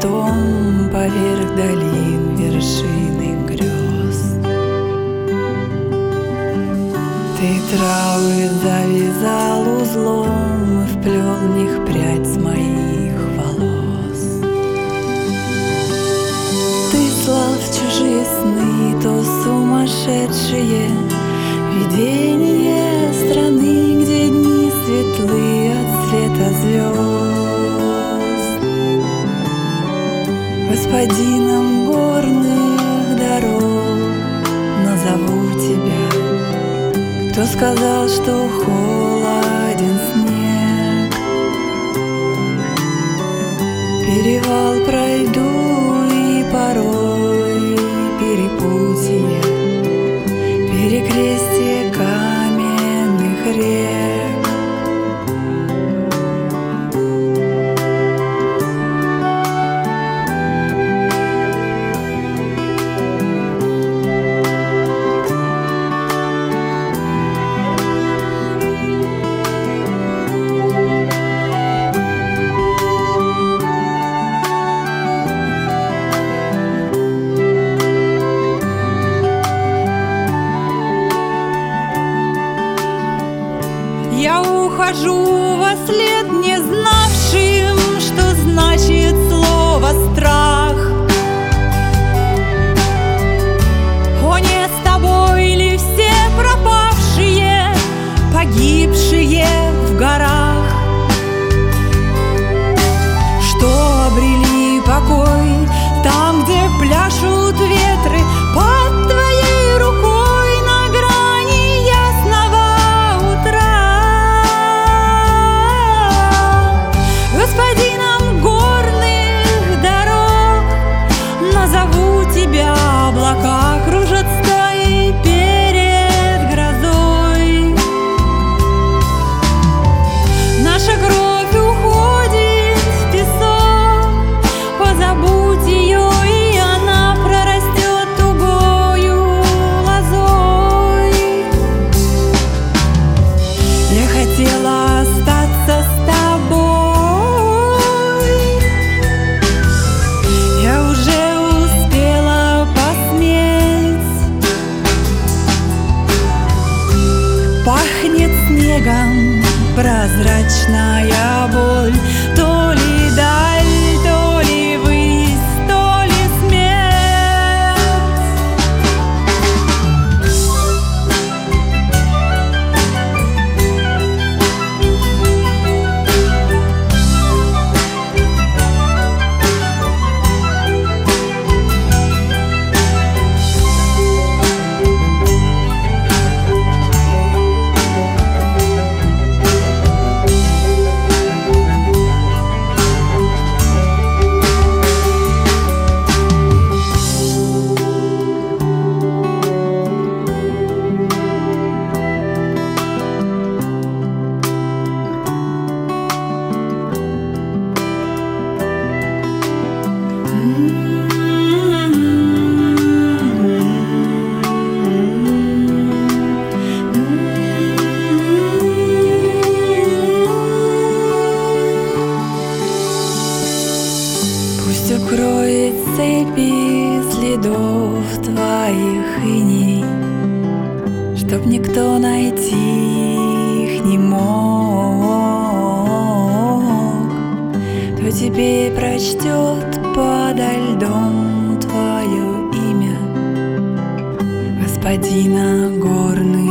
потом поверх долин вершины грез. Ты травы завязал узлом и вплел в них прядь с моих волос. Ты слал в чужие сны то сумасшедшие видение страны, где дни светлые от света звезд. Господином горных дорог назову тебя. Кто сказал, что холоден снег? Перевал пройду и порой перепутье, перекрестие каменных рек. Я ухожу во след не знавшим, что значит слово страх. О, не с тобой ли все пропавшие, погибшие в горах, что обрели покой там, где пляшут ветры под твоей рукой на грани ясного утра? Господином горных дорог назову тебя. Облака кружат стаи перед грозой. Наша кровь уходит в песок, позабудь ее, и она прорастет тугою лозой. Я хотела остаться с тобой. Я уже успела посметь. Пахнет снегом прозрачная боль, то ли даль, то ли высь, то ли смерть. Пусть укроет цепи следов твоих иней, чтоб никто найти их не мог. Кто теперь прочтет подо льдом твое имя, господина горный?